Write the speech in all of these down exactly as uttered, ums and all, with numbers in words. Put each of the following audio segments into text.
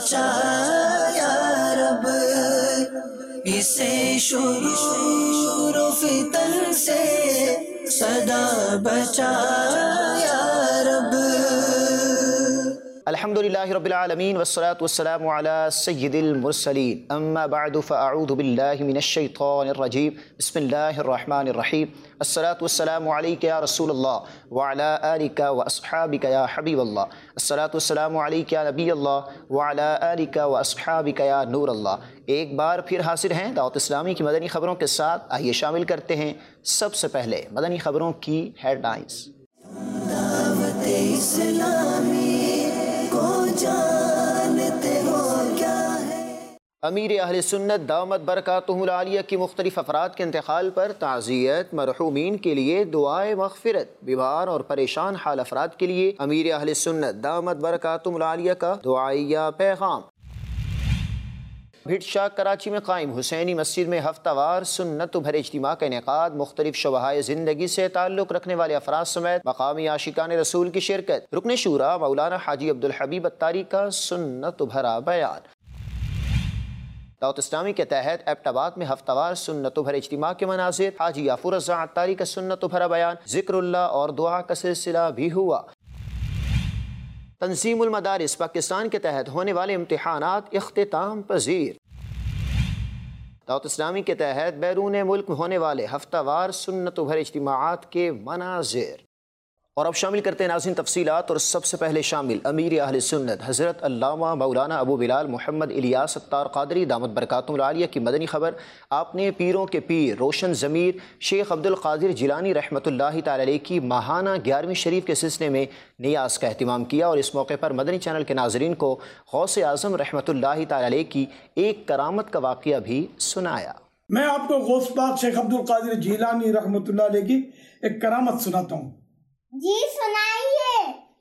بچا یا رب، اسے شرور و فتن سے سدا بچا یا رب۔ الحمدللہ رب العالمین والصلاة والسلام علی سید المرسلین، اما بعد فاعوذ باللہ من الشیطان الرجیم، بسم اللہ الرحمن الرحیم۔ الصلاة والسلام علیک یا رسول اللہ وعلی آلک واصحابک یا حبیب اللہ، الصلاة والسلام علیک یا نبی اللہ وعلی آلک واصحابک یا نور اللہ۔ ایک بار پھر حاضر ہیں دعوت اسلامی کی مدنی خبروں کے ساتھ، آئیے شامل کرتے ہیں سب سے پہلے مدنی خبروں کی ہیڈ لائنز۔ دعوت اسلامی کو جانتے ہو کیا ہے؟ امیر اہل سنت دامت برکاتہ العالیہ کی مختلف افراد کے انتقال پر تعزیت، مرحومین کے لیے دعائے مغفرت، بیمار اور پریشان حال افراد کے لیے امیر اہل سنت دامت برکاتہ العالیہ کا دعائیہ پیغام۔ بھٹ شاہ کراچی میں قائم حسینی مسجد میں ہفتہ وار سنت بھر اجتماع کا انعقاد، مختلف شعبۂ زندگی سے تعلق رکھنے والے افراد سمیت مقامی عاشقان رسول کی شرکت۔ رکن شورا مولانا حاجی عبدالحبیب اتاری کا سنت بھرا بیان۔ دعوت اسلامی کے تحت ایبٹ آباد میں ہفتہ وار سنت بھر اجتماع کے مناظر، حاجی یافور رضا اتاری کا سنت بھرا بیان، ذکر اللہ اور دعا کا سلسلہ بھی ہوا۔ تنظیم المدارس پاکستان کے تحت ہونے والے امتحانات اختتام پذیر۔ دعوت اسلامی کے تحت بیرون ملک ہونے والے ہفتہ وار سنت بھر اجتماعات کے مناظر۔ اور اب شامل کرتے ہیں ناظرین تفصیلات، اور سب سے پہلے شامل امیر اہل سنت حضرت علامہ مولانا ابو بلال محمد الیاس اتار قادری دامت برکاتہ العالیہ کی مدنی خبر۔ آپ نے پیروں کے پیر روشن ضمیر شیخ عبد القادر جیلانی رحمۃ اللہ تعالی علیہ کی ماہانہ گیارہویں شریف کے سلسلے میں نیاز کا اہتمام کیا، اور اس موقع پر مدنی چینل کے ناظرین کو غوث اعظم رحمۃ اللہ تعالی علیہ کی ایک کرامت کا واقعہ بھی سنایا۔ میں آپ کو غوث پاک شیخ عبد القادر جیلانی رحمۃ اللہ علیہ کی ایک کرامت سناتا ہوں۔ جی سنائیے۔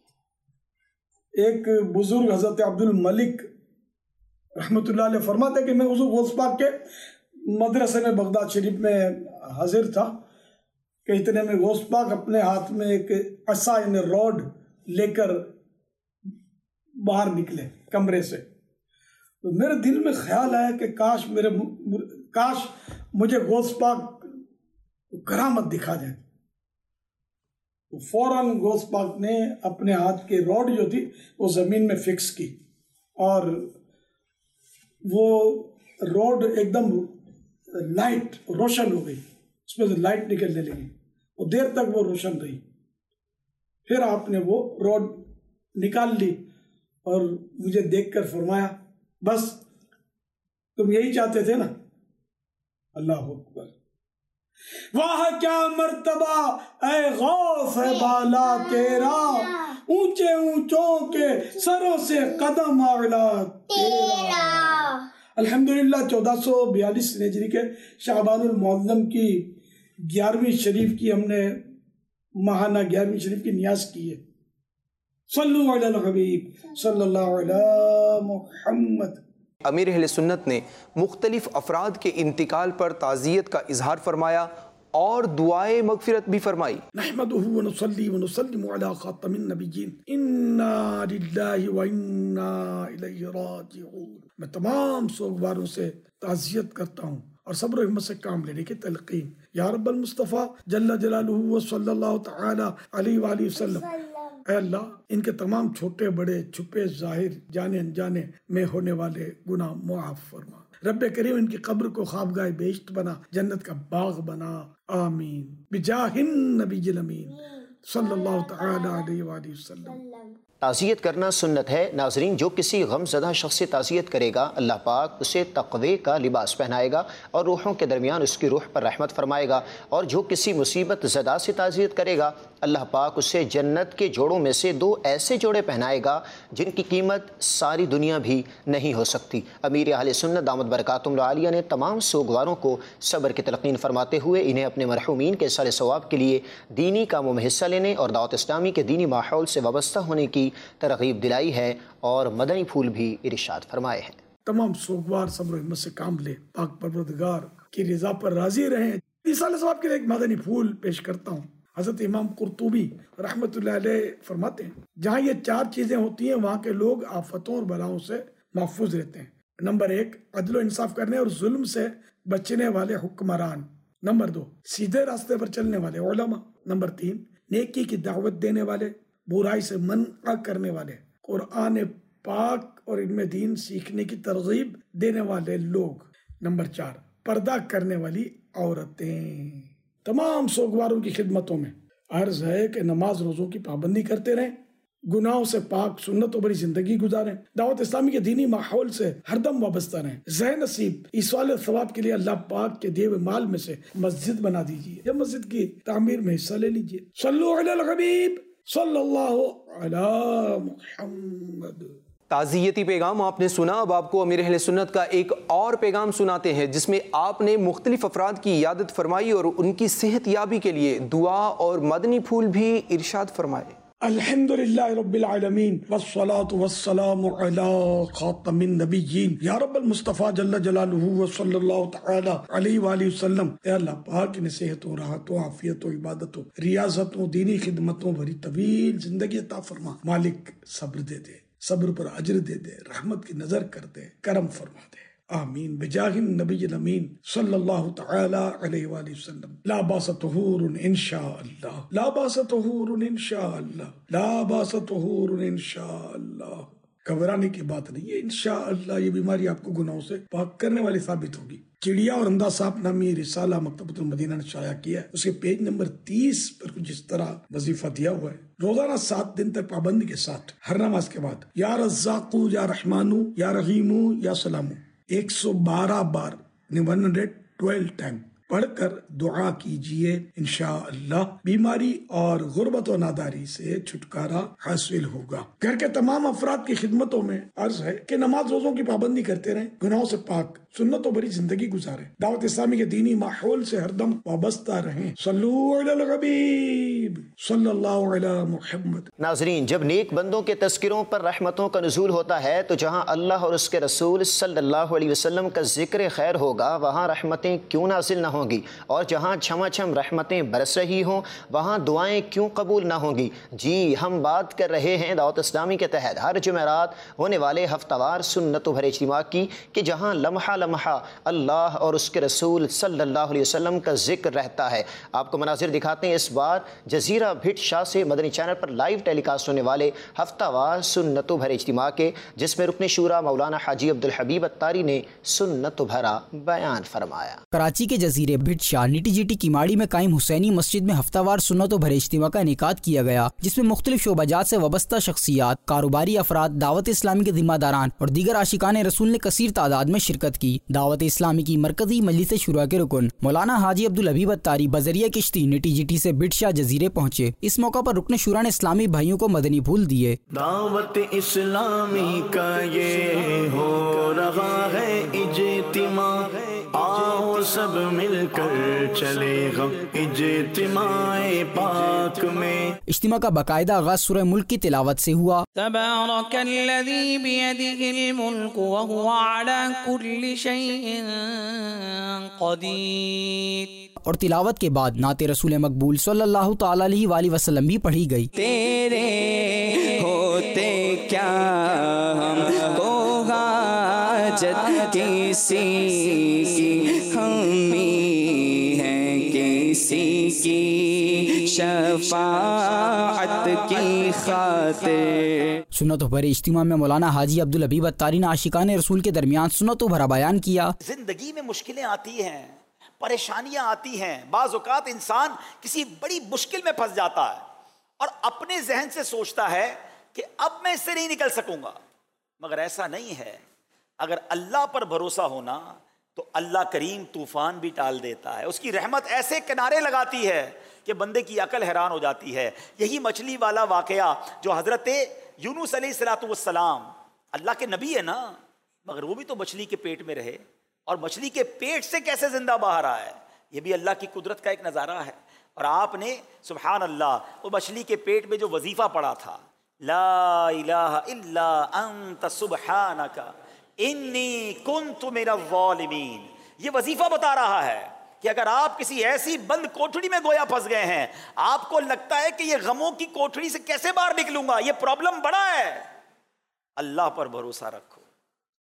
ایک بزرگ حضرت عبد الملک رحمۃ اللہ علیہ فرماتے کہ میں حضور غوث پاک کے مدرسے میں بغداد شریف میں حاضر تھا کہ اتنے میں غوث پاک اپنے ہاتھ میں ایک عصا یعنی روڈ لے کر باہر نکلے کمرے سے۔ تو میرے دل میں خیال آیا کہ کاش میرے کاش مجھے غوث پاک کرامت دکھا دیں۔ فوراً غوث پاک نے اپنے ہاتھ کی روڈ جو تھی وہ زمین میں فکس کی، اور وہ روڈ ایک دم لائٹ روشن ہو گئی، اس میں سے لائٹ نکلنے لگی، اور دیر تک وہ روشن رہی۔ پھر آپ نے وہ روڈ نکال لی اور مجھے دیکھ کر فرمایا، بس تم یہی چاہتے تھے نا؟ اللہ اکبر، واہ کیا مرتبہ اے غوث ہے بالا تیرا، اونچے اونچوں کے سروں سے قدم اعلیٰ تیرا۔ الحمدللہ چودہ سو بیالیس ہجری کے شعبان المعظم کی گیارہویں شریف کی ہم نے ماہانہ گیارہویں شریف کی نیاز کی ہے۔ صلو علی الحبیب صلی اللہ علیہ محمد۔ امیر اہل سنت نے مختلف افراد کے انتقال پر تعزیت کا اظہار فرمایا اور دعائے مغفرت بھی فرمائی۔ نحمدہ ونصلی ونسلم علی خاتم النبیین، انا للہ وانا الیہ راجعون۔ میں تمام سوگواروں سے تعزیت کرتا ہوں اور صبر و ہمت سے کام لینے کی تلقین۔ یا رب المصطفیٰ جل جلالہ وصلی اللہ تعالی علیہ وآلہ وسلم، اے اللہ ان کے تمام چھوٹے بڑے چھپے ظاہر جانے انجانے میں ہونے والے گناہ معاف فرما۔ رب کریم ان کی قبر کو خوابگاہ بہشت بنا، جنت کا باغ بنا، آمین بجاہ النبی الامین صلی اللہ تعالی علیہ وآلہ وسلم۔ تعزیت کرنا سنت ہے ناظرین۔ جو کسی غم زدہ شخص سے تعزیت کرے گا، اللہ پاک اسے تقوی کا لباس پہنائے گا اور روحوں کے درمیان اس کی روح پر رحمت فرمائے گا، اور جو کسی مصیبت زدہ سے تعزیت کرے گا، اللہ پاک اسے جنت کے جوڑوں میں سے دو ایسے جوڑے پہنائے گا جن کی قیمت ساری دنیا بھی نہیں ہو سکتی۔ امیر اہل سنت دامت برکاتہ العالیہ نے تمام سوگواروں کو صبر کی تلقین فرماتے ہوئے انہیں اپنے مرحومین کے ایصال ثواب کے لیے دینی کاموں میں حصہ لینے اور دعوت اسلامی کے دینی ماحول سے وابستہ ہونے کی ترغیب دلائی ہے، اور مدنی پھول بھی ارشاد فرمائے ہیں۔ تمام سوگوار صبر و ہمت سے کام لے، پاک پروردگار کی رضا پر راضی رہیں۔ ایصال ثواب کے لیے ایک مدنی پھول پیش کرتا ہوں۔ حضرت امام قرطبی رحمۃ اللہ علیہ فرماتے ہیں، جہاں یہ چار چیزیں ہوتی ہیں وہاں کے لوگ آفتوں اور بلاؤں سے محفوظ رہتے ہیں۔ نمبر ایک، عدل و انصاف کرنے اور ظلم سے بچنے والے حکمران۔ نمبر دو، سیدھے راستے پر چلنے والے علماء۔ نمبر تین، نیکی کی دعوت دینے والے، برائی سے منع کرنے والے، قرآن پاک اور علم دین سیکھنے کی ترغیب دینے والے لوگ۔ نمبر چار، پردہ کرنے والی عورتیں۔ تمام سوگواروں کی خدمتوں میں عرض ہے کہ نماز روزوں کی پابندی کرتے رہیں، گناہوں سے پاک سنت و بری زندگی گزاریں، دعوت اسلامی کے دینی ماحول سے ہر دم وابستہ رہیں۔ ذہن نصیب ایصال ثواب کے لیے اللہ پاک کے دیے ہوئے مال میں سے مسجد بنا دیجیے یا مسجد کی تعمیر میں حصہ لے لیجیے۔ صلو علی الحبیب صلی اللہ علی محمد۔ تعزیتی پیغام آپ نے سنا، اب آپ کو امیر اہل سنت کا ایک اور پیغام سناتے ہیں جس میں آپ نے مختلف افراد کی عیادت فرمائی اور ان کی صحت یابی کے لیے دعا اور مدنی پھول بھی ارشاد فرمائے۔ الحمدللہ رب العالمین والصلاة والسلام علی خاتم النبیین یا رب المصطفیٰ جل جلالہ وصلی اللہ تعالی علیہ وآلہ وسلم۔ اے اللہ پاک انہیں صحت و راحت و عافیت و عبادت و ریاضت و دینی خدمتوں بھری طویل زندگی عطا فرما۔ مالک صبر دے دے، صبر پر اجر دے دے، رحمت کی نظر کر دے، کرم فرما دے، آمین بجاہ النبی الامین صلی اللہ تعالی علیہ وآلہ وسلم۔ لا باس طہور انشاءاللہ، لا باس طہور انشاءاللہ، لا باس طہور انشاءاللہ۔ گھبرانے کی بات نہیں ہے، انشاءاللہ یہ بیماری آپ کو گناہوں سے پاک کرنے والی ثابت ہوگی۔ چڑیا اور انداز صاحب نامی رسالہ مکتبۃ المدینہ نے شائع کیا ہے، اس کے پیج نمبر تیس پر کچھ اس طرح وظیفہ دیا ہوا ہے۔ روزانہ سات دن تک پابندی کے ساتھ ہر نماز کے بعد یا رزاقو یا رحمانو یا رحیمو یا سلامو ایک سو بارہ بار ون ہنڈریڈ ٹویلو ٹائم پڑھ کر دعا کیجئے، انشاءاللہ بیماری اور غربت و ناداری سے چھٹکارا حاصل ہوگا۔ گھر کے تمام افراد کی خدمتوں میں عرض ہے کہ نماز روزوں کی پابندی کرتے رہیں، گناہوں سے پاک سنت و بری زندگی گزاریں، دعوت اسلامی کے دینی ماحول سے ہر دم وابستہ رہیں۔ صلو علی الحبیب صلی اللہ علی محمد۔ ناظرین، جب نیک بندوں کے تذکروں پر رحمتوں کا نزول ہوتا ہے تو جہاں اللہ اور اس کے رسول صلی اللہ علیہ وسلم کا ذکر خیر ہوگا وہاں رحمتیں کیوں نازل نہ ہوں گی، اور جہاں چھما چھم رحمتیں برس رہی ہوں وہاں دعائیں کیوں قبول نہ ہوں گی۔ جی ہم بات کر رہے ہیں دعوت اسلامی کے تحت ہر جمعرات ہونے والے ہفتہ وار سنت و بھرے اجتماع کی، کہ جہاں لمحہ لمحہ اللہ اور اس کے رسول صلی اللہ علیہ وسلم کا ذکر رہتا ہے۔ آپ کو مناظر دکھاتے ہیں اس بار جزیرہ بھٹ شاہ سے مدنی چینل پر لائیو ٹیلی کاسٹ ہونے والے ہفتہ وار سنت و بھرے اجتماع کے، جس میں رکن شورا مولانا حاجی عبدالحبیب اتاری نے سنت و بھرا بیان فرمایا۔ کراچی کے جزیرے بھٹ شاہ نیٹی جیٹی کیماڑی میں قائم حسینی مسجد میں ہفتہ وار سنت و بھرے اجتماع کا انعقاد کیا گیا، جس میں مختلف شعبہ جات سے وابستہ شخصیات، کاروباری افراد، دعوت اسلامی کے ذمہ داران اور دیگر عاشقان رسول نے کثیر تعداد میں شرکت کی۔ دعوت اسلامی کی مرکزی مجلس شورا کے رکن مولانا حاجی عبدالحبیب اتاری بذریعہ کشتی نیٹی جیٹی سے بھٹ شاہ جزیرے پہنچے۔ اس موقع پر رکن شورا نے اسلامی بھائیوں کو مدنی پھول دیے۔ دعوت اسلامی کا یہ ہو رہا ہے اجتماع، آؤ سب مل کر چلے گا اجتماع پاک میں۔ اجتماع کا باقاعدہ آغاز سورہ ملک کی تلاوت سے ہوا۔ تبارک الذی بیدہ الملک وہو علی کل شیء قدیر۔ اور تلاوت کے بعد نعت رسول مقبول صلی اللہ تعالی علیہ وآلہ وسلم بھی پڑھی گئی۔ تیرے ہوتے کیا ہم کو حاجت کسی کی، ہمی ہے کسی کی شفاعت کی خاطر۔ سنت و بھرے اجتماع میں مولانا حاجی عبدالحبیب اتاری نے عاشقان رسول کے درمیان سنت و بھرا بیان کیا۔ زندگی میں مشکلیں آتی ہیں، پریشانیاں آتی ہیں، بعض اوقات انسان کسی بڑی مشکل میں پھنس جاتا ہے اور اپنے ذہن سے سوچتا ہے کہ اب میں اس سے نہیں نکل سکوں گا، مگر ایسا نہیں ہے۔ اگر اللہ پر بھروسہ ہونا تو اللہ کریم طوفان بھی ٹال دیتا ہے، اس کی رحمت ایسے کنارے لگاتی ہے کہ بندے کی عقل حیران ہو جاتی ہے۔ یہی مچھلی والا واقعہ جو حضرت یونس علیہ الصلوۃ والسلام، اللہ کے نبی ہے نا، مگر وہ بھی تو مچھلی کے پیٹ میں رہے، اور مچھلی کے پیٹ سے کیسے زندہ باہر آیا ہے، یہ بھی اللہ کی قدرت کا ایک نظارہ ہے۔ اور آپ نے سبحان اللہ وہ مچھلی کے پیٹ میں جو وظیفہ پڑھا تھا، لا الہ الا انت سبحانک انی کنت من الظالمین، یہ وظیفہ بتا رہا ہے کہ اگر آپ کسی ایسی بند کوٹھڑی میں گویا پھنس گئے ہیں، آپ کو لگتا ہے کہ یہ غموں کی کوٹھڑی سے کیسے باہر نکلوں گا، یہ پرابلم بڑا ہے، اللہ پر بھروسہ رکھو،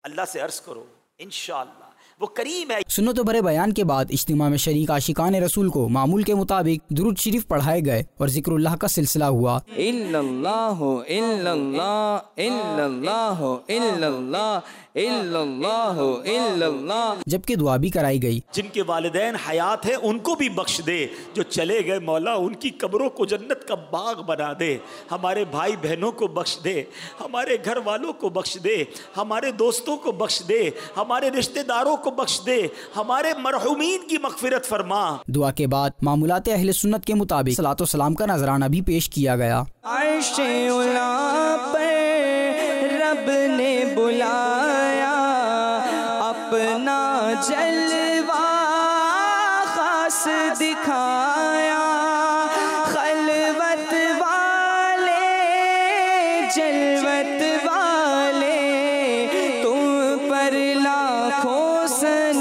اللہ سے عرض کرو انشاءاللہ وہ کریم ہے. سنت و برے بیان کے بعد اجتماع میں شریک عاشقان رسول کو معمول کے مطابق درود شریف پڑھائے گئے اور ذکر اللہ کا سلسلہ ہوا. الا اللہ الا اللہ الا اللہ الا اللہ الا اللہ الا اللہ. جبکہ دعا بھی کرائی گئی. جن کے والدین حیات ہیں ان کو بھی بخش دے, جو چلے گئے مولا ان کی قبروں کو جنت کا باغ بنا دے, ہمارے بھائی بہنوں کو بخش دے, ہمارے گھر والوں کو بخش دے, ہمارے دوستوں کو بخش دے, ہمارے رشتہ داروں کو بخش دے, ہمارے مرحومین کی مغفرت فرما. دعا کے بعد معمولات اہل سنت کے مطابق صلاۃ و سلام کا نذرانہ بھی پیش کیا گیا. عرش اولا پر رب نے بلایا اپنا جلوہ خاص دکھایا, خلوت والے جلوت والے تم پر لاکھوں سلام.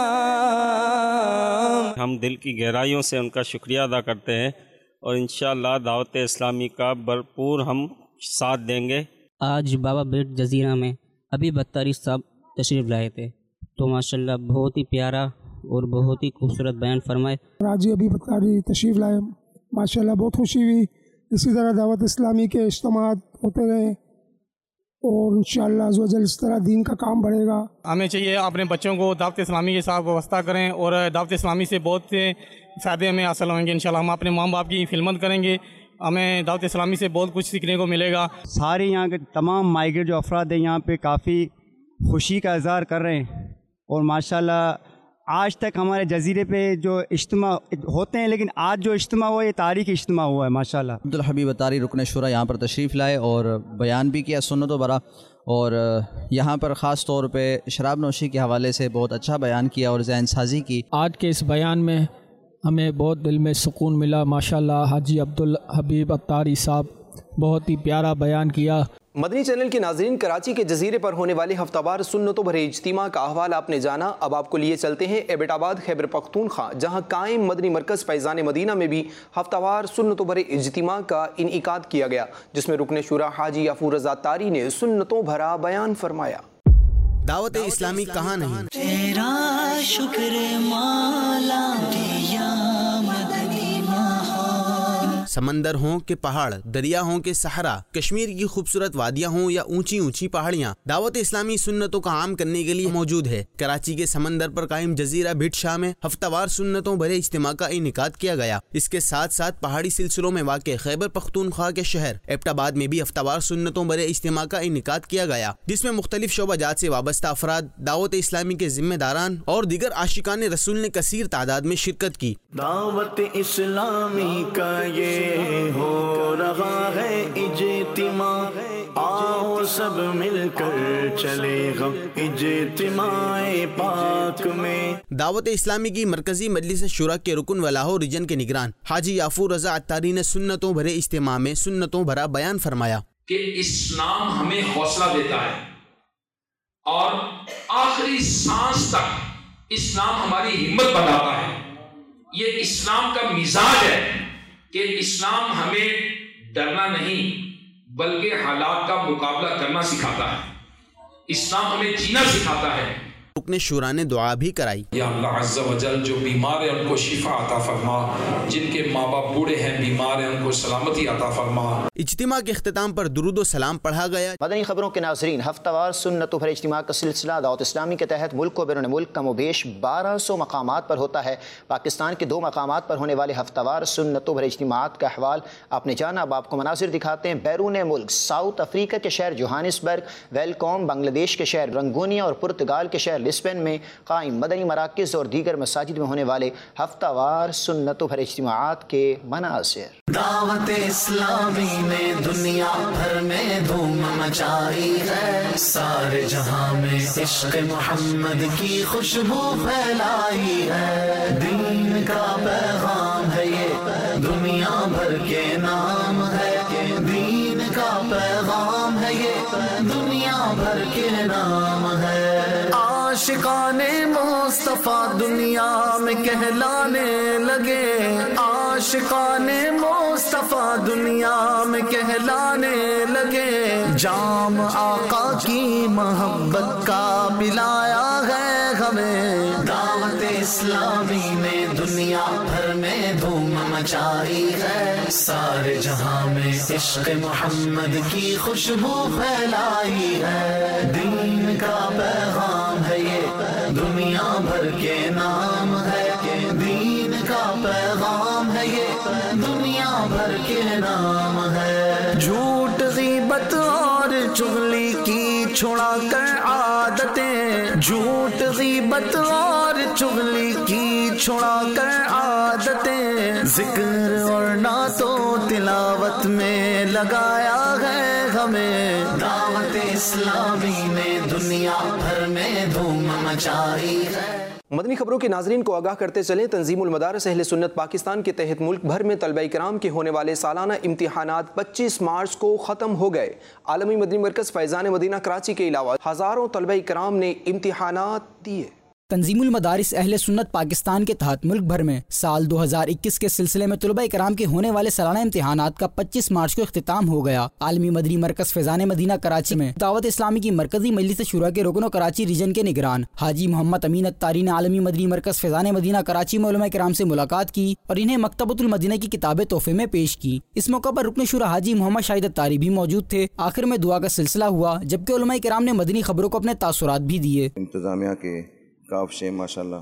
ہم دل کی گہرائیوں سے ان کا شکریہ ادا کرتے ہیں اور انشاءاللہ دعوت اسلامی کا بھرپور ہم ساتھ دیں گے. آج بابا بیٹ جزیرہ میں ابھی بتاری صاحب تشریف لائے تھے تو ماشاءاللہ بہت ہی پیارا اور بہت ہی خوبصورت بیان فرمائے. آج ابھی بتاری تشریف لائے, ماشاءاللہ بہت خوشی ہوئی. اسی طرح دعوت اسلامی کے اجتماعات ہوتے رہے اور انشاءاللہ عز و جل اس طرح دین کا کام بڑھے گا. ہمیں چاہیے اپنے بچوں کو دعوت اسلامی کے ساتھ وابستہ کریں اور دعوت اسلامی سے بہت سے فائدے ہمیں حاصل ہوں گے. انشاءاللہ ہم اپنے ماں باپ کی خدمت کریں گے, ہمیں دعوت اسلامی سے بہت کچھ سیکھنے کو ملے گا. سارے یہاں کے تمام مائیگریٹ جو افراد ہیں یہاں پہ کافی خوشی کا اظہار کر رہے ہیں اور ماشاءاللہ آج تک ہمارے جزیرے پہ جو اجتماع ہوتے ہیں لیکن آج جو اجتماع ہوا یہ تاریخی اجتماع ہوا ہے ماشاءاللہ. عبدالحبیب اتاری رکن شورا یہاں پر تشریف لائے اور بیان بھی کیا سنت و برا, اور یہاں پر خاص طور پہ شراب نوشی کے حوالے سے بہت اچھا بیان کیا اور ذہن سازی کی. آج کے اس بیان میں ہمیں بہت دل میں سکون ملا. ماشاءاللہ حاجی عبدالحبیب اتاری صاحب بہت ہی پیارا بیان کیا. مدنی چینل کے ناظرین, کراچی کے جزیرے پر ہونے والے ہفتہ وار سنتوں بھرے اجتماع کا احوال آپ نے جانا. اب آپ کو لیے چلتے ہیں ایبٹ آباد خیبر پختونخوا, جہاں قائم مدنی مرکز فیضان مدینہ میں بھی ہفتہ وار سنتوں بھرے اجتماع کا انعقاد کیا گیا, جس میں رکن شورا حاجی غفور رضا تاری نے سنتوں بھرا بیان فرمایا. دعوت اسلامی کہاں نہیں, تیرا شکر مولا دیا مدنی سمندر ہوں کہ پہاڑ, دریا ہوں کہ صحرا, کشمیر کی خوبصورت وادیاں ہوں یا اونچی اونچی پہاڑیاں, دعوت اسلامی سنتوں کا عام کرنے کے لیے موجود ہے. کراچی کے سمندر پر قائم جزیرہ بھٹ شاہ میں ہفتہ وار سنتوں بھرے اجتماع کا انعقاد کیا گیا. اس کے ساتھ ساتھ پہاڑی سلسلوں میں واقع خیبر پختونخوا کے شہر ایبٹ آباد میں بھی ہفتہ وار سنتوں بھرے اجتماع کا انعقاد کیا گیا, جس میں مختلف شعبہ جات سے وابستہ افراد, دعوت اسلامی کے ذمہ داران اور دیگر عاشقان رسول نے کثیر تعداد میں شرکت کی. دعوت اسلامی کا یہ ہو رہا ہے اجتماع, آؤ سب مل کر چلے گا اجتماع پاک میں. دعوت اسلامی کی مرکزی مجلس شورا کے رکن و لاہور ریجن کے نگران حاجی غفور رضا اتاری نے سنتوں بھرے اجتماع میں سنتوں بھرا بیان فرمایا کہ اسلام ہمیں حوصلہ دیتا ہے اور آخری سانس تک اسلام ہماری ہمت بناتا ہے. یہ اسلام کا مزاج ہے کہ اسلام ہمیں ڈرنا نہیں بلکہ حالات کا مقابلہ کرنا سکھاتا ہے. اسلام ہمیں جینا سکھاتا ہے. رکن شورا نے دعا بھی کرائی. یا اللہ عز و جل جو بیمار ہیں ان کو شفا عطا فرما, جن کے ماں باپ بوڑھے ہیں بیمار ہیں ان کو سلامتی عطا فرما. اجتماع کے اختتام پر درود و سلام پڑھا گیا. مدنی خبروں کے ناظرین, ہفتہ وار سنتوں بھرے اجتماع کا سلسلہ دعوت اسلامی کے تحت ملک و بیرون ملک کم و بیش بارہ سو مقامات پر ہوتا ہے. پاکستان کے دو مقامات پر ہونے والے ہفتہ وار سنتوں بھرے اجتماعات کا احوال آپ نے جانا. اب آپ کو مناظر دکھاتے ہیں بیرون ملک. ساؤتھ افریقہ کے شہر جوہانسبرگ, ویلکوم بنگلہ دیش کے شہر رنگونیا اور پرتگال کے شہر لسبن میں قائم مدنی مراکز اور دیگر مساجد میں ہونے والے ہفتہ وار سنتوں بھرے اجتماعات کے مناظر. دعوت اسلامی نے دنیا بھر میں دھوم مچائی ہے, سارے جہاں میں عشق محمد کی خوشبو پھیلائی ہے. دین کا پیغام ہے یہ دنیا بھر کے نام ہے, دین کا پیغام ہے یہ دنیا بھر کے نام ہے. عاشقان مصطفیٰ دنیا میں کہلانے لگے, عاشقان مصطفیٰ دنیا میں کہلانے لگے. جام آقا کی محبت کا پلایا ہے ہمیں، دعوت اسلامی نے دنیا بھر میں دھوم مچائی ہے، سارے جہاں میں عشق محمد کی خوشبو پھیلائی ہے، دین کا پیغام ہے یہ دنیا بھر کے نام ہے، کہ دین کا پیغام ہے یہ دنیا بھر کے نام ہے، جھوٹ غیبت اور چغلی کی چھڑا کر عادتیں، جھوٹ غیبت اور چغلی کی چھڑا کر عادتیں، ذکر اور نعت و تلاوت میں لگایا ہے ہمیں، دعوت اسلامی نے دنیا بھر میں دھوم مچائی ہے۔ مدنی خبروں کے ناظرین کو آگاہ کرتے چلیں، تنظیم المدارس اہل سنت پاکستان کے تحت ملک بھر میں طلبہ کرام کے ہونے والے سالانہ امتحانات پچیس مارچ کو ختم ہو گئے۔ عالمی مدنی مرکز فیضان مدینہ کراچی کے علاوہ ہزاروں طلبہ کرام نے امتحانات دیے۔ تنظیم المدارس اہل سنت پاکستان کے تحت ملک بھر میں سال دو ہزار اکیس کے سلسلے میں طلبہ کرام کے ہونے والے سالانہ امتحانات کا پچیس مارچ کو اختتام ہو گیا۔ عالمی مدنی مرکز فیضان مدینہ کراچی میں دعوت اسلامی کی مرکزی مجلس شورا کے رکن و کراچی ریجن کے نگران حاجی محمد امین اتاری نے عالمی مدنی مرکز فیضان مدینہ کراچی میں علماء کرام سے ملاقات کی اور انہیں مکتبۃ المدینہ کی کتابیں تحفے میں پیش کی۔ اس موقع پر رکن شورا حاجی محمد شاہد اتاری بھی موجود تھے۔ آخر میں دعا کا سلسلہ ہوا، جبکہ علماء کرام نے مدنی خبروں کو اپنے تاثرات بھی دیے۔ انتظامیہ کے کاوشیں ماشاءاللہ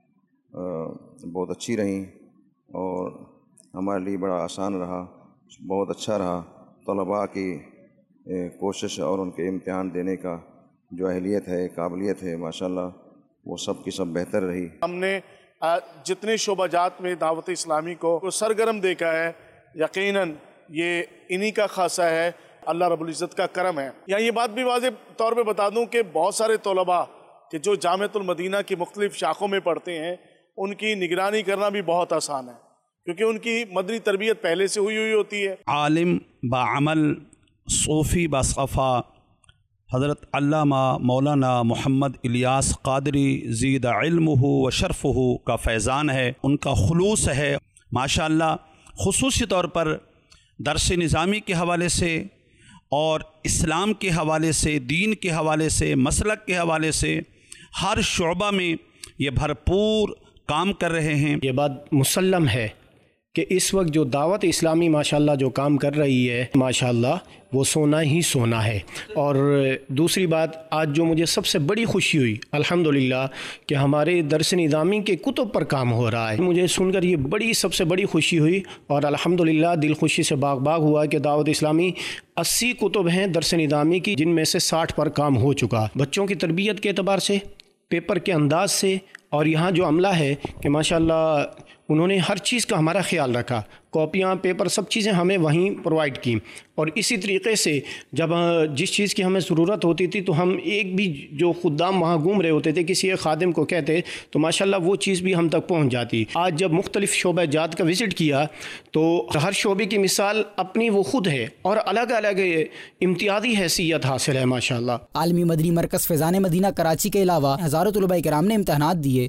بہت اچھی رہیں اور ہمارے لیے بڑا آسان رہا، بہت اچھا رہا۔ طلباء کی کوشش اور ان کے امتحان دینے کا جو اہلیت ہے، قابلیت ہے، ماشاءاللہ وہ سب کی سب بہتر رہی۔ ہم نے جتنے شعبہ جات میں دعوت اسلامی کو سرگرم دیکھا ہے، یقیناً یہ انہی کا خاصہ ہے، اللہ رب العزت کا کرم ہے۔ یہاں یہ بات بھی واضح طور پہ بتا دوں کہ بہت سارے طلباء کہ جو جامعۃ المدینہ کی مختلف شاخوں میں پڑھتے ہیں، ان کی نگرانی کرنا بھی بہت آسان ہے، کیونکہ ان کی مدنی تربیت پہلے سے ہوئی ہوئی ہوتی ہے۔ عالم بعمل، صوفی باصفا، حضرت علامہ مولانا محمد الیاس قادری زید علمہ و شرفہ کا فیضان ہے، ان کا خلوص ہے ماشاءاللہ، خصوصی طور پر درس نظامی کے حوالے سے اور اسلام کے حوالے سے، دین کے حوالے سے، مسلک کے حوالے سے ہر شعبہ میں یہ بھرپور کام کر رہے ہیں۔ یہ بات مسلم ہے کہ اس وقت جو دعوت اسلامی ماشاءاللہ جو کام کر رہی ہے ماشاءاللہ وہ سونا ہی سونا ہے۔ اور دوسری بات، آج جو مجھے سب سے بڑی خوشی ہوئی الحمدللہ کہ ہمارے درس نظامی کے کتب پر کام ہو رہا ہے، مجھے سن کر یہ بڑی سب سے بڑی خوشی ہوئی اور الحمدللہ دل خوشی سے باغ باغ ہوا کہ دعوت اسلامی اسی کتب ہیں درس نظامی کی، جن میں سے ساٹھ پر کام ہو چکا۔ بچوں کی تربیت کے اعتبار سے، پیپر کے انداز سے، اور یہاں جو عملہ ہے کہ ماشاءاللہ انہوں نے ہر چیز کا ہمارا خیال رکھا، کاپیاں، پیپر، سب چیزیں ہمیں وہیں پرووائڈ کی، اور اسی طریقے سے جب جس چیز کی ہمیں ضرورت ہوتی تھی تو ہم ایک بھی جو خدام وہاں گھوم رہے ہوتے تھے کسی ایک خادم کو کہتے تو ماشاءاللہ وہ چیز بھی ہم تک پہنچ جاتی۔ آج جب مختلف شعبہ جات کا وزٹ کیا تو ہر شعبے کی مثال اپنی وہ خود ہے اور الگ الگ امتیازی حیثیت حاصل ہے ماشاءاللہ۔ عالمی مدنی مرکز فیضان مدینہ کراچی کے علاوہ ہزاروں طلباء کرام نے امتحانات دیے۔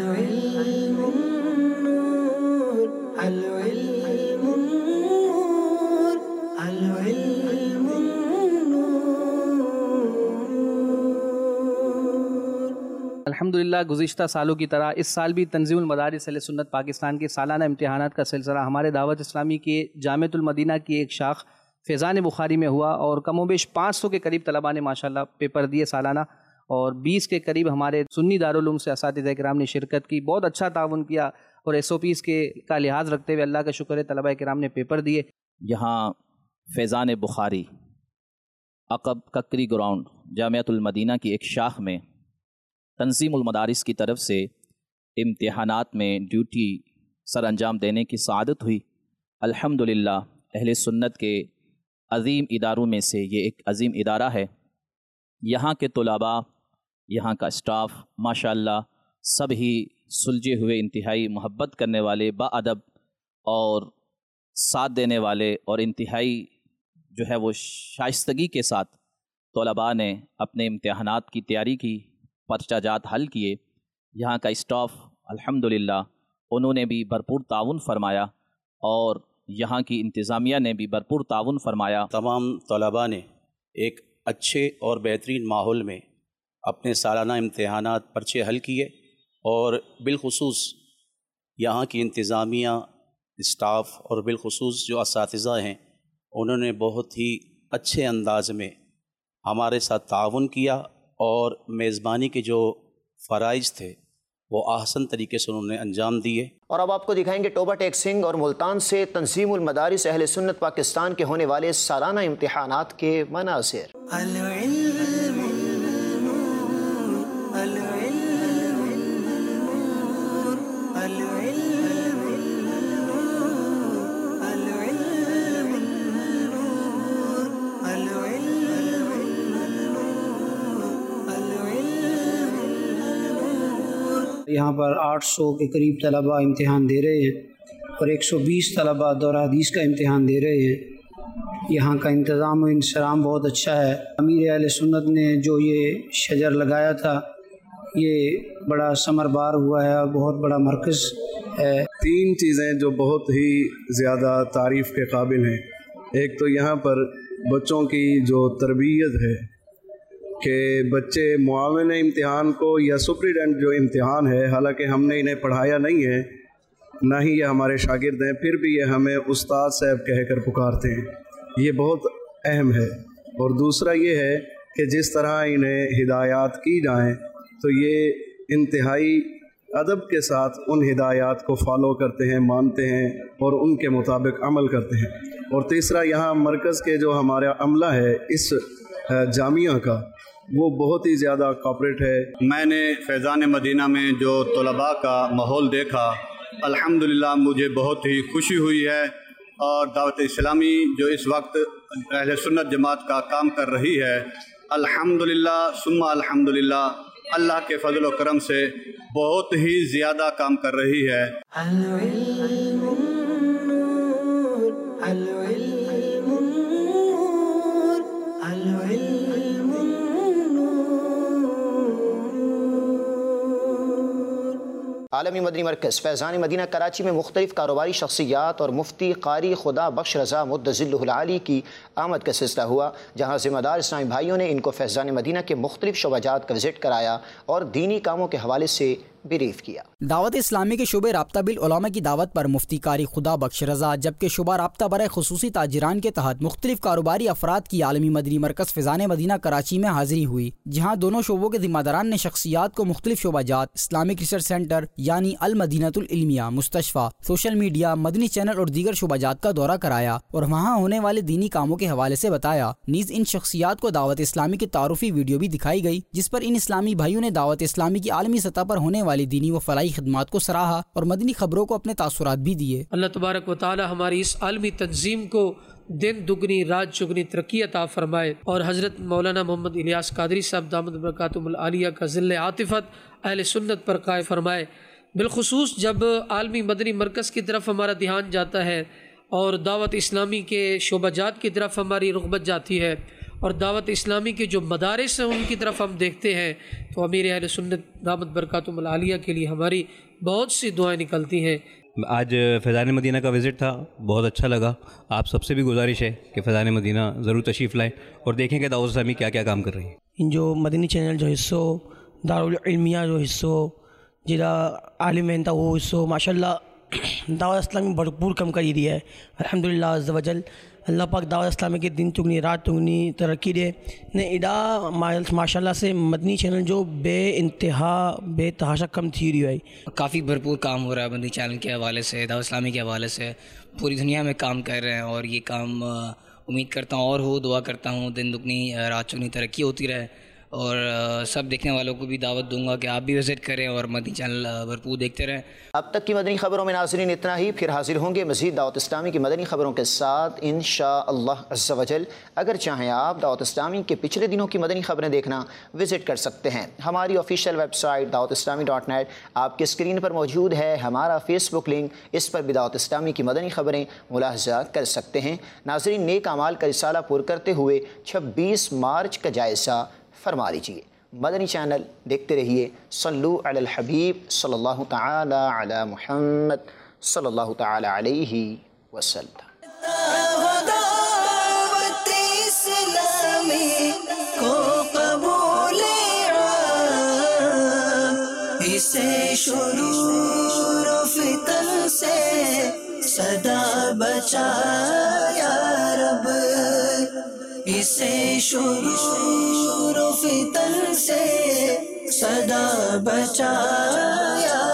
الحمدللہ گزشتہ سالوں کی طرح اس سال بھی تنظیم المدارس اہل سنت پاکستان کے سالانہ امتحانات کا سلسلہ ہمارے دعوت اسلامی کے جامعۃ المدینہ کی ایک شاخ فیضان بخاری میں ہوا، اور کم و بیش پانچ سو کے قریب طلباء نے ماشاءاللہ پیپر دیے سالانہ، اور بیس کے قریب ہمارے سنی دارالعلوم سے اساتذہ کرام نے شرکت کی، بہت اچھا تعاون کیا، اور ایس او پیز کے کا لحاظ رکھتے ہوئے اللہ کا شکر ہے طلباء کرام نے پیپر دیے۔ یہاں فیضان بخاری عقب ککری گراؤنڈ جامعۃ المدینہ کی ایک شاخ میں تنظیم المدارس کی طرف سے امتحانات میں ڈیوٹی سر انجام دینے کی سعادت ہوئی۔ الحمدللہ اہل سنت کے عظیم اداروں میں سے یہ ایک عظیم ادارہ ہے۔ یہاں کے طلباء، یہاں کا اسٹاف ماشاءاللہ سب ہی سلجھے ہوئے، انتہائی محبت کرنے والے، با ادب اور ساتھ دینے والے، اور انتہائی جو ہے وہ شائستگی کے ساتھ طلباء نے اپنے امتحانات کی تیاری کی، پرچہ جات حل کیے۔ یہاں کا اسٹاف الحمدللہ انہوں نے بھی بھرپور تعاون فرمایا، اور یہاں کی انتظامیہ نے بھی بھرپور تعاون فرمایا۔ تمام طلباء نے ایک اچھے اور بہترین ماحول میں اپنے سالانہ امتحانات پرچے حل کیے، اور بالخصوص یہاں کی انتظامیہ، اسٹاف اور بالخصوص جو اساتذہ ہیں انہوں نے بہت ہی اچھے انداز میں ہمارے ساتھ تعاون کیا، اور میزبانی کے جو فرائض تھے وہ احسن طریقے سے انہوں نے انجام دیے۔ اور اب آپ کو دکھائیں گے ٹوبہ ٹیک سنگھ اور ملتان سے تنظیم المدارس اہل سنت پاکستان کے ہونے والے سالانہ امتحانات کے مناظر۔ یہاں پر آٹھ سو کے قریب طلبہ امتحان دے رہے ہیں اور ایک سو بیس طلبہ دورہ حدیث کا امتحان دے رہے ہیں۔ یہاں کا انتظام و انصرام بہت اچھا ہے۔ امیر اہل سنت نے جو یہ شجر لگایا تھا یہ بڑا ثمر بار ہوا ہے اور بہت بڑا مرکز ہے۔ تین چیزیں جو بہت ہی زیادہ تعریف کے قابل ہیں۔ ایک تو یہاں پر بچوں کی جو تربیت ہے کہ بچے معاون امتحان کو یا سپریڈنٹ جو امتحان ہے، حالانکہ ہم نے انہیں پڑھایا نہیں ہے، نہ ہی یہ ہمارے شاگرد ہیں، پھر بھی یہ ہمیں استاد صاحب کہہ کر پکارتے ہیں، یہ بہت اہم ہے۔ اور دوسرا یہ ہے کہ جس طرح انہیں ہدایات کی جائیں تو یہ انتہائی ادب کے ساتھ ان ہدایات کو فالو کرتے ہیں، مانتے ہیں اور ان کے مطابق عمل کرتے ہیں۔ اور تیسرا یہاں مرکز کے جو ہمارا عملہ ہے اس جامعہ کا، وہ بہت ہی زیادہ کوآپریٹ ہے۔ میں نے فیضان مدینہ میں جو طلباء کا ماحول دیکھا، الحمدللہ مجھے بہت ہی خوشی ہوئی ہے، اور دعوت اسلامی جو اس وقت اہل سنت جماعت کا کام کر رہی ہے، الحمدللہ ثم الحمدللہ اللہ کے فضل و کرم سے بہت ہی زیادہ کام کر رہی ہے۔ عالمی مدنی مرکز فیضان مدینہ کراچی میں مختلف کاروباری شخصیات اور مفتی قاری خدا بخش رضا مد ظلہ العالی کی آمد کا سلسلہ ہوا، جہاں ذمہ دار اسلامی بھائیوں نے ان کو فیضان مدینہ کے مختلف شعبہ جات کا وزٹ کرایا اور دینی کاموں کے حوالے سے بریف کیا۔ دعوت اسلامی کے شعبہ رابطہ بالعلماء کی دعوت پر مفتی قاری خدا بخش رضا، جبکہ شعبہ رابطہ برائے خصوصی تاجران کے تحت مختلف کاروباری افراد کی عالمی مدنی مرکز فیضان مدینہ کراچی میں حاضری ہوئی، جہاں دونوں شعبوں کے ذمہ داران نے شخصیات کو مختلف شعبہ جات، اسلامک ریسرچ سینٹر یعنی المدینۃ العلمیہ، مستشفیٰ، سوشل میڈیا، مدنی چینل اور دیگر شعبہ جات کا دورہ کرایا اور وہاں ہونے والے دینی کاموں کے حوالے سے بتایا۔ نیز ان شخصیات کو دعوت اسلامی کی تعارفی ویڈیو بھی دکھائی گئی، جس پر ان اسلامی بھائیوں نے دعوت اسلامی کی عالمی سطح پر ہونے والی دینی و فلاحی خدمات کو سراہا اور مدنی خبروں کو اپنے تاثرات بھی دیے۔ اللہ تبارک و تعالی ہماری اس عالمی تنظیم کو دن دگنی رات چگنی ترقی عطا فرمائے، اور حضرت مولانا محمد الیاس قادری صاحب دامت برکاتہم العالیہ کا ذل عاطفت اہل سنت پر قائم فرمائے۔ بالخصوص جب عالمی مدنی مرکز کی طرف ہمارا دھیان جاتا ہے اور دعوت اسلامی کے شعبہ جات کی طرف ہماری رغبت جاتی ہے اور دعوت اسلامی کے جو مدارس ہیں ان کی طرف ہم دیکھتے ہیں، تو امیر اہل سنت دامت برکاتہم العالیہ کے لیے ہماری بہت سی دعائیں نکلتی ہیں۔ آج فیضان مدینہ کا وزٹ تھا، بہت اچھا لگا۔ آپ سب سے بھی گزارش ہے کہ فیضان مدینہ ضرور تشریف لائیں اور دیکھیں کہ دعوت اسلامی کیا کیا کام کر رہی ہے۔ جو مدنی چینل جو حصہ دارالعلمیہ جو حصہ جہاں عالم تھا وہ حصہ ماشاء اللہ دعوت اسلامی بھرپور کم کری دی ہے الحمدللہ عز و جل۔ اللہ پاک دعوت اسلامی کے دن چگنی رات چگنی ترقی دے نے اڈا ماشاء اللہ سے مدنی چینل جو بے انتہا بے تحاشا کم تھی رہی ہے۔ کافی بھرپور کام ہو رہا ہے مدنی چینل کے حوالے سے، دعوت اسلامی کے حوالے سے، پوری دنیا میں کام کر رہے ہیں، اور یہ کام امید کرتا ہوں اور ہو، دعا کرتا ہوں دن دگنی رات چگنی ترقی ہوتی رہے، اور سب دیکھنے والوں کو بھی دعوت دوں گا کہ آپ بھی وزٹ کریں اور مدنی چینل بھرپور دیکھتے رہیں۔ اب تک کی مدنی خبروں میں ناظرین اتنا ہی، پھر حاضر ہوں گے مزید دعوت اسلامی کی مدنی خبروں کے ساتھ انشاءاللہ عز و جل۔ اگر چاہیں آپ دعوت اسلامی کے پچھلے دنوں کی مدنی خبریں دیکھنا وزٹ کر سکتے ہیں۔ ہماری آفیشیل ویب سائٹ دعوت اسلامی ڈاٹ نیٹ آپ کے اسکرین پر موجود ہے، ہمارا فیس بک لنک، اس پر بھی دعوت اسلامی کی مدنی خبریں ملاحظہ کر سکتے ہیں۔ ناظرین، نیک اعمال کا رسالہ پور کرتے ہوئے چھبیس مارچ کا جائزہ فرما لیجیے۔ مدنی چینل دیکھتے رہیے۔ صلو علی الحبیب صلی اللہ تعالی علی محمد صلی اللہ تعالی علیہ وسلم۔ دعوت اسلامی کو قبول شرور و فتن سے صدا بچا یا رب، اسے شرور و فتن سے صدا بچا یا